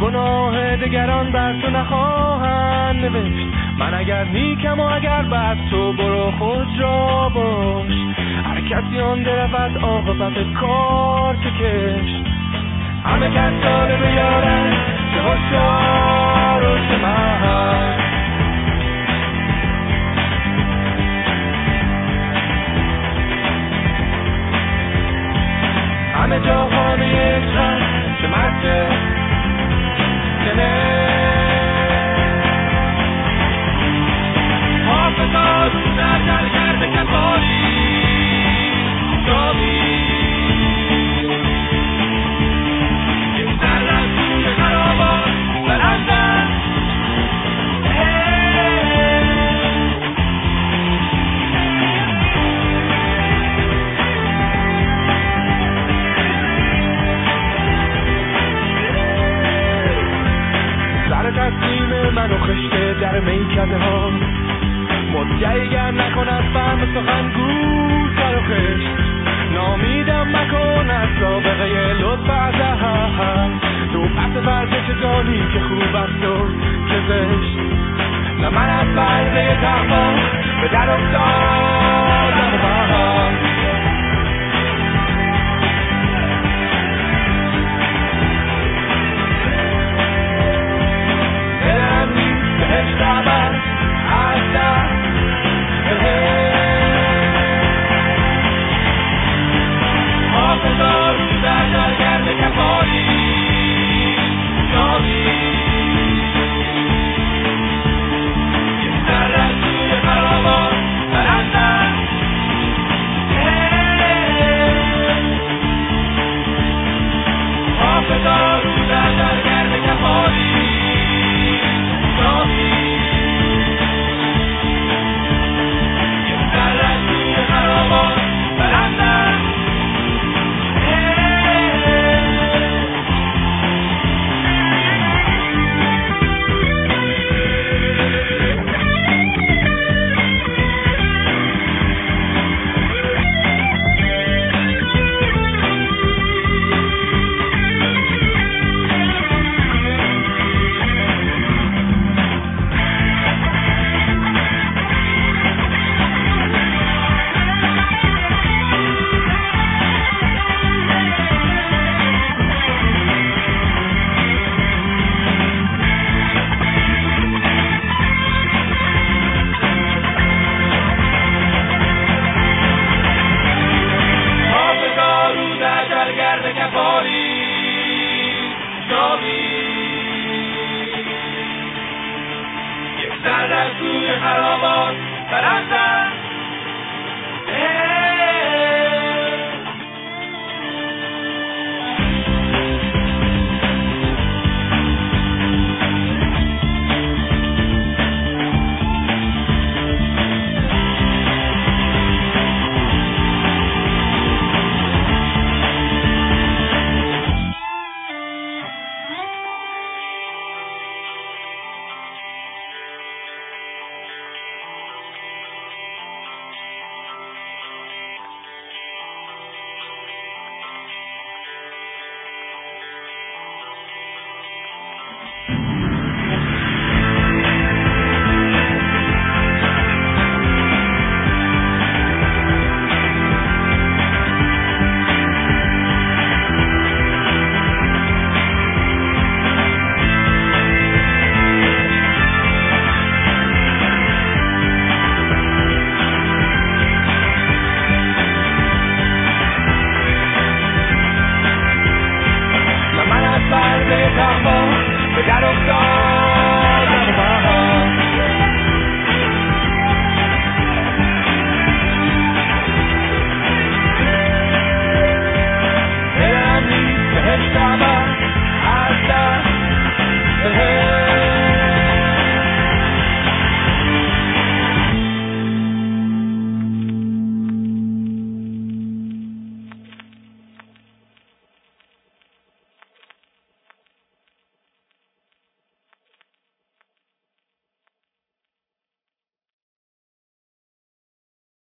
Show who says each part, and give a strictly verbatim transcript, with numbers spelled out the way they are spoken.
Speaker 1: گناه دگران بر تو نخواهند نوشت. من اگر نیکم و اگر بد تو برو خود را باش. هر کسی آن درود عاقبت کار چه کشت. همه کسان بیارن چه هوشیار و چه مست. همه جا خانه عشق چه مسته چه نه. حافظا رو در در گرد کفاری جامی. یک سر از روی خرابات برندن. سر تسلیم من و خشته در میکده ها. مدعی گر نکند فهم سخن گو سر و خشت. نامیدم مکن از سابقه لطف ازهم. تو پس فرزش جانی که خوب است و که زشت. نه من از برده تقوا به در افتادم بهم. دلم نیست بهشت عبر از در حافظا رو در در گرد کفاری جامی. یک سر از روی خرابات برندن. حافظا رو در در گرد کفاری جامی. یک سر از روی خرابات برندن. یک سر از روی خرابات برندن.